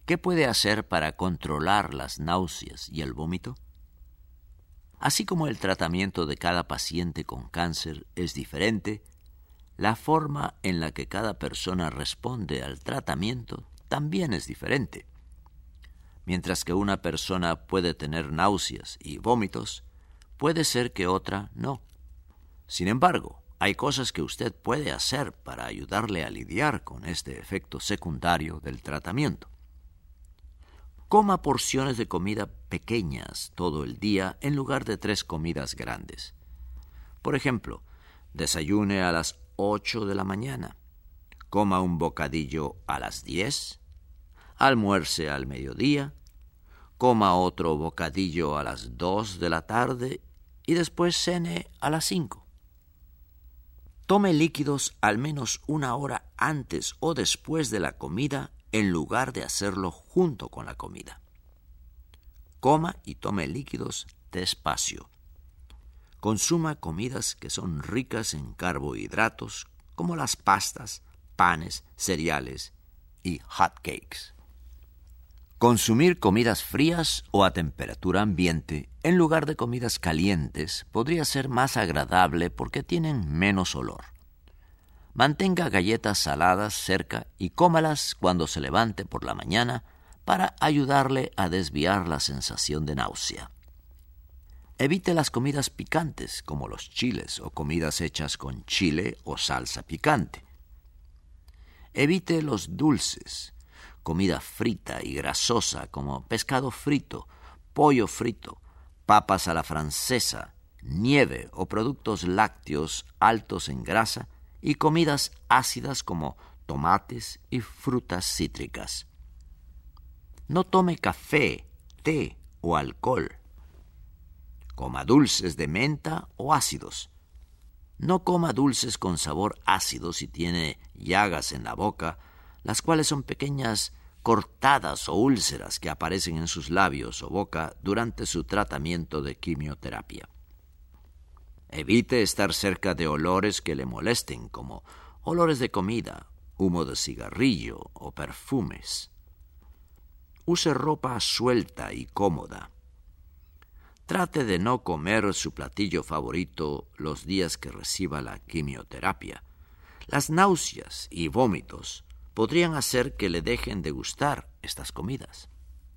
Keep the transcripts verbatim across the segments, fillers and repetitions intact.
¿Qué puede hacer para controlar las náuseas y el vómito? Así como el tratamiento de cada paciente con cáncer es diferente, la forma en la que cada persona responde al tratamiento también es diferente. Mientras que una persona puede tener náuseas y vómitos, puede ser que otra no. Sin embargo, hay cosas que usted puede hacer para ayudarle a lidiar con este efecto secundario del tratamiento. Coma porciones de comida pequeñas todo el día en lugar de tres comidas grandes. Por ejemplo, desayune a las ocho de la mañana, coma un bocadillo a las diez, almuerce al mediodía, coma otro bocadillo a las dos de la tarde y después cene a las cinco. Tome líquidos al menos una hora antes o después de la comida en lugar de hacerlo junto con la comida. Coma y tome líquidos despacio. Consuma comidas que son ricas en carbohidratos, como las pastas, panes, cereales y hot cakes. Consumir comidas frías o a temperatura ambiente en lugar de comidas calientes podría ser más agradable porque tienen menos olor. Mantenga galletas saladas cerca y cómalas cuando se levante por la mañana para ayudarle a desviar la sensación de náusea. Evite las comidas picantes como los chiles o comidas hechas con chile o salsa picante. Evite los dulces, comida frita y grasosa como pescado frito, pollo frito, papas a la francesa, nieve o productos lácteos altos en grasa y comidas ácidas como tomates y frutas cítricas. No tome café, té o alcohol. Coma dulces de menta o ácidos. No coma dulces con sabor ácido si tiene llagas en la boca, las cuales son pequeñas cortadas o úlceras que aparecen en sus labios o boca durante su tratamiento de quimioterapia. Evite estar cerca de olores que le molesten, como olores de comida, humo de cigarrillo o perfumes. Use ropa suelta y cómoda. Trate de no comer su platillo favorito los días que reciba la quimioterapia. Las náuseas y vómitos podrían hacer que le dejen de gustar estas comidas.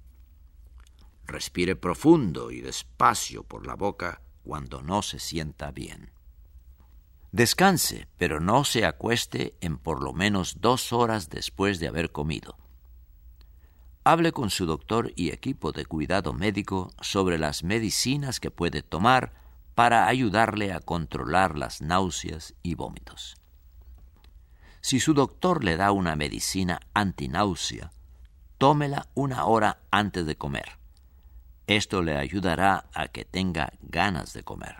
Respire profundo y despacio por la boca cuando no se sienta bien. Descanse, pero no se acueste en por lo menos dos horas después de haber comido. Hable con su doctor y equipo de cuidado médico sobre las medicinas que puede tomar para ayudarle a controlar las náuseas y vómitos. Si su doctor le da una medicina antináusea, tómela una hora antes de comer. Esto le ayudará a que tenga ganas de comer.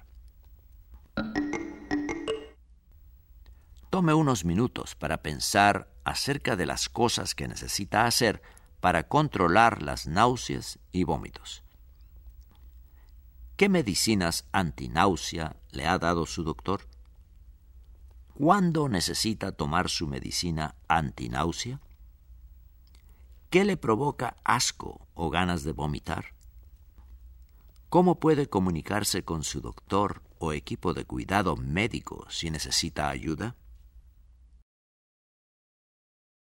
Tome unos minutos para pensar acerca de las cosas que necesita hacer para controlar las náuseas y vómitos. ¿Qué medicinas antináusea le ha dado su doctor? ¿Cuándo necesita tomar su medicina antináusea? ¿Qué le provoca asco o ganas de vomitar? ¿Cómo puede comunicarse con su doctor o equipo de cuidado médico si necesita ayuda?